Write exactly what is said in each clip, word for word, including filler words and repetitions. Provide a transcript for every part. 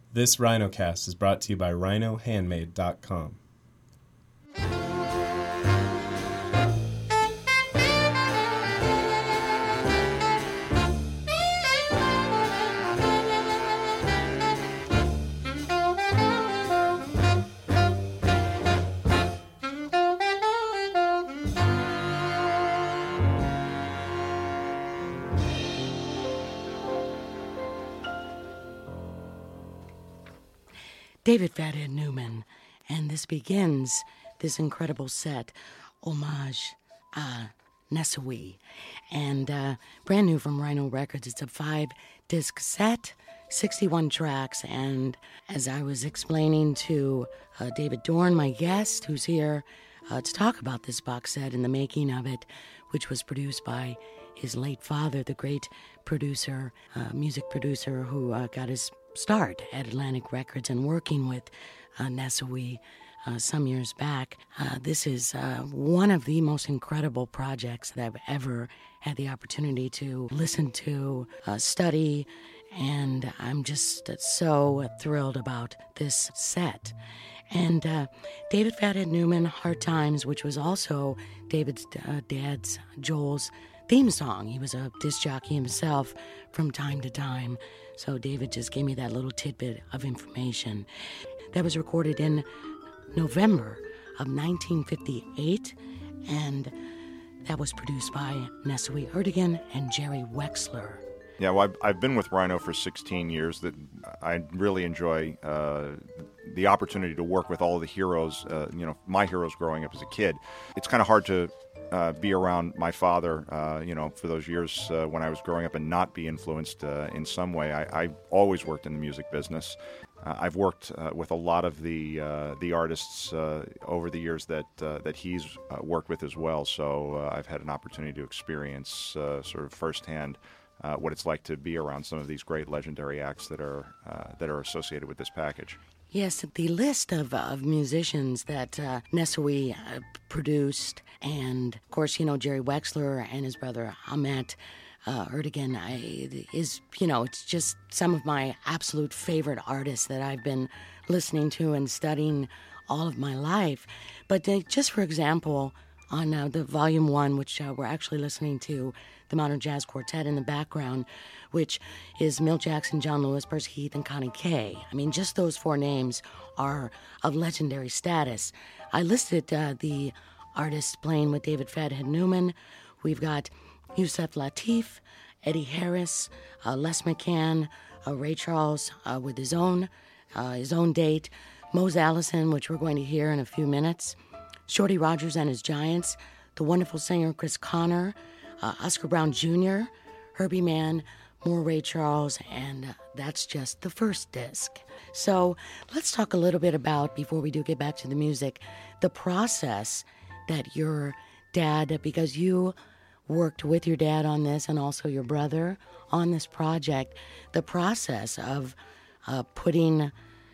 This RhinoCast is brought to you by Rhino Handmade dot com. David Fathead Newman, and this begins this incredible set, Homage à Nesui, and uh, brand new from Rhino Records. It's a five-disc set, sixty-one tracks, and as I was explaining to uh, David Dorn, my guest, who's here uh, to talk about this box set and the making of it, which was produced by his late father, the great producer, uh, music producer who uh, got his start at Atlantic Records and working with uh, Nesui uh, some years back. Uh, this is uh, one of the most incredible projects that I've ever had the opportunity to listen to, uh, study, and I'm just so thrilled about this set. And uh, David Fathead Newman, Hard Times, which was also David's uh, dad's, Joel's, theme song. He was a disc jockey himself from time to time. So David just gave me that little tidbit of information. That was recorded in November of nineteen fifty-eight, and that was produced by Nesui Erdogan and Jerry Wexler. Yeah, well, I've, I've been with Rhino for sixteen years. That I really enjoy uh, the opportunity to work with all the heroes, uh, you know, my heroes growing up as a kid. It's kind of hard to uh, be around my father, uh, you know, for those years uh, when I was growing up and not be influenced uh, in some way. I, I always worked in the music business. Uh, I've worked uh, with a lot of the uh, the artists uh, over the years that uh, that he's uh, worked with as well. So uh, I've had an opportunity to experience uh, sort of firsthand Uh, what it's like to be around some of these great legendary acts that are uh, that are associated with this package. Yes, the list of, of musicians that uh, Nesui uh, produced, and of course, you know, Jerry Wexler and his brother Ahmet uh, Erdogan I, is, you know, it's just some of my absolute favorite artists that I've been listening to and studying all of my life. But uh, just for example, on uh, the volume one, which uh, we're actually listening to, the Modern Jazz Quartet in the background, which is Milt Jackson, John Lewis, Percy Heath, and Connie Kay. I mean, just those four names are of legendary status. I listed uh, the artists playing with David Fathead Newman. We've got Yusef Lateef, Eddie Harris, uh, Les McCann, uh, Ray Charles uh, with his own, uh, his own date, Mose Allison, which we're going to hear in a few minutes, Shorty Rogers and his Giants, the wonderful singer Chris Connor, uh, Oscar Brown Junior, Herbie Mann, more Ray Charles, and uh, that's just the first disc. So let's talk a little bit about, before we do get back to the music, the process that your dad, because you worked with your dad on this and also your brother on this project, the process of uh, putting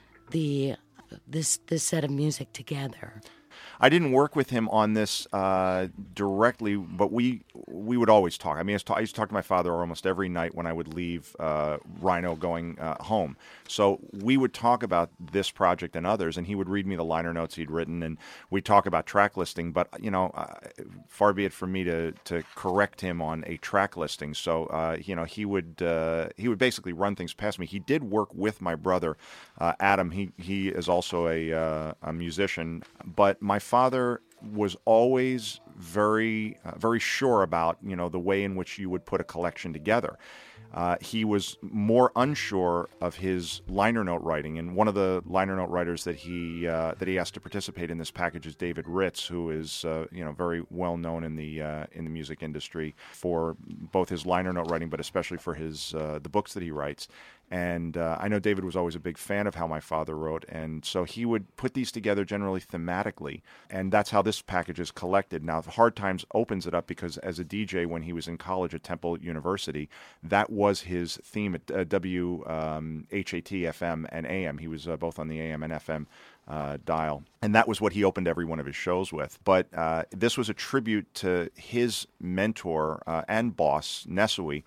the this this set of music together. I didn't work with him on this uh, directly, but we we would always talk. I mean, I used to, I used to talk to my father almost every night when I would leave uh, Rhino going uh, home. So we would talk about this project and others, and he would read me the liner notes he'd written, and we'd talk about track listing. But, you know, uh, far be it from me to, to correct him on a track listing. So, uh, you know, he would uh, he would basically run things past me. He did work with my brother, uh, Adam. He, he is also a, uh, a musician, but my father was always very, uh, very sure about, you know, the way in which you would put a collection together. Uh, he was more unsure of his liner note writing, and one of the liner note writers that he uh, that he asked to participate in this package is David Ritz, who is uh, you know very well known in the uh, in the music industry for both his liner note writing, but especially for his uh, the books that he writes. And uh, I know David was always a big fan of how my father wrote, and so he would put these together generally thematically, and that's how this package is collected. Now, Hard Times opens it up because as a D J when he was in college at Temple University, that was his theme at uh, W H A T F M and A M. He was uh, both on the A M and F M uh, dial, and that was what he opened every one of his shows with. But uh, this was a tribute to his mentor uh, and boss, Nesui,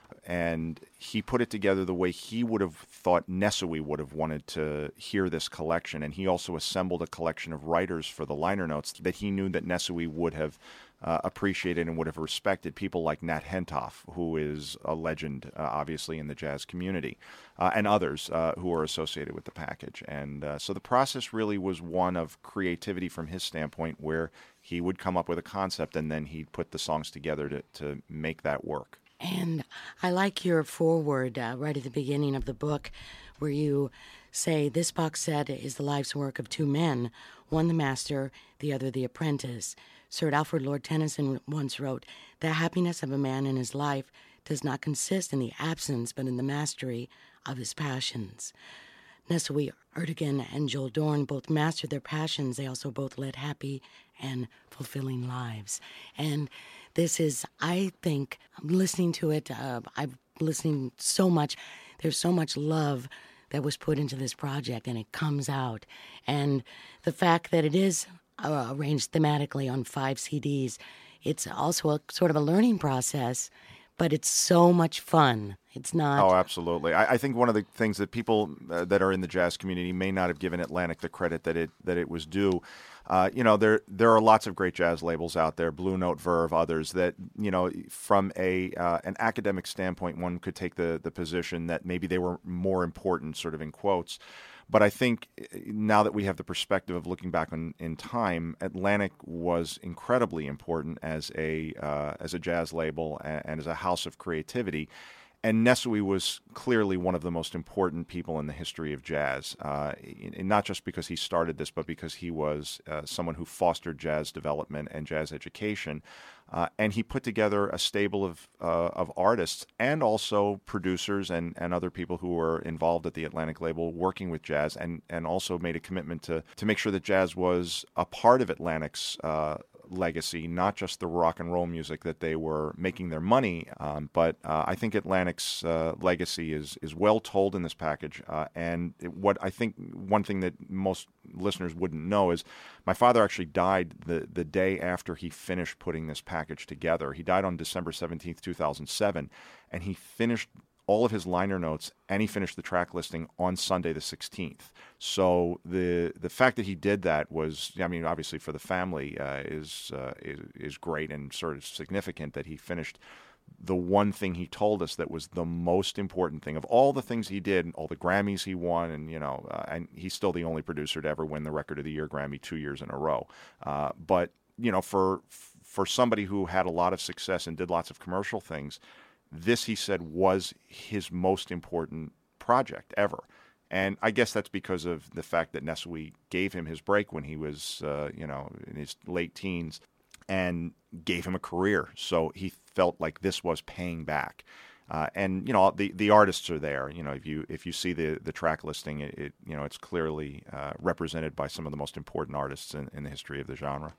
and he put it together the way he would have thought Nesuhi would have wanted to hear this collection. And he also assembled a collection of writers for the liner notes that he knew that Nesuhi would have uh, appreciated and would have respected. People like Nat Hentoff, who is a legend, uh, obviously, in the jazz community, uh, and others uh, who are associated with the package. And uh, so the process really was one of creativity from his standpoint, where he would come up with a concept and then he'd put the songs together to, to make that work. And I like your foreword uh, right at the beginning of the book, where you say this box set is the life's work of two men, one the master, the other the apprentice. Sir Alfred Lord Tennyson once wrote, "The happiness of a man in his life does not consist in the absence but in the mastery of his passions." Nesuhi Ertegun and Joel Dorn both mastered their passions. They also both led happy and fulfilling lives. And this is, I think, listening to it, uh, I'm listening so much. There's so much love that was put into this project, and it comes out. And the fact that it is uh, arranged thematically on five C Ds, it's also a sort of a learning process, but it's so much fun. It's not... Oh, absolutely. I, I think one of the things that people uh, that are in the jazz community may not have given Atlantic the credit that it that it was due. Uh, you know, there there are lots of great jazz labels out there, Blue Note, Verve, others, that, you know, from a uh, an academic standpoint, one could take the, the position that maybe they were more important, sort of in quotes. But I think now that we have the perspective of looking back on, in time, Atlantic was incredibly important as a uh, as a jazz label and, and as a house of creativity. And Nesuhi was clearly one of the most important people in the history of jazz, uh, and not just because he started this, but because he was uh, someone who fostered jazz development and jazz education. Uh, and he put together a stable of uh, of artists and also producers and, and other people who were involved at the Atlantic label working with jazz, and, and also made a commitment to, to make sure that jazz was a part of Atlantic's uh, legacy, not just the rock and roll music that they were making their money on. But uh, I think Atlantic's uh, legacy is is well told in this package. Uh, and it, what I think one thing that most listeners wouldn't know is my father actually died the, the day after he finished putting this package together. He died on December seventeenth, two thousand seven, and he finished all of his liner notes, and he finished the track listing on Sunday the sixteenth. So the the fact that he did that was, I mean, obviously for the family uh, is, uh, is is great and sort of significant that he finished the one thing he told us that was the most important thing of all the things he did, all the Grammys he won, and you know, uh, and he's still the only producer to ever win the Record of the Year Grammy two years in a row. Uh, but you know, for for somebody who had a lot of success and did lots of commercial things, this, he said, was his most important project ever. And I guess that's because of the fact that Nesuhi gave him his break when he was, uh, you know, in his late teens, and gave him a career. So he felt like this was paying back. Uh, and you know, the the artists are there. You know, if you if you see the the track listing, it, it you know, it's clearly uh, represented by some of the most important artists in, in the history of the genre.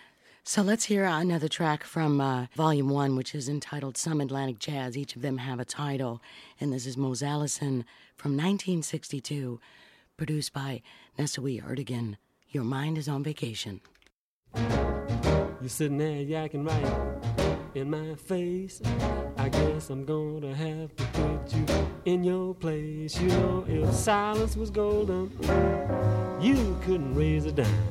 So let's hear another track from uh, Volume one, which is entitled Some Atlantic Jazz. Each of them have a title, and this is Mose Allison from nineteen sixty-two, produced by Nesuhi Ertegun. Your Mind is on Vacation. You're sitting there yakking right in my face. I guess I'm gonna have to put you in your place. You know, if silence was golden, you couldn't raise a dime.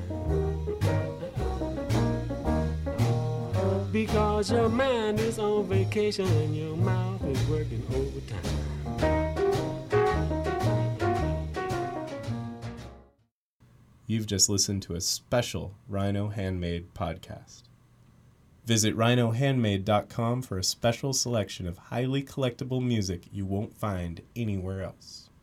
Because your mind is on vacation and your mouth is working overtime. You've just listened to a special Rhino Handmade podcast. Visit rhino handmade dot com for a special selection of highly collectible music you won't find anywhere else.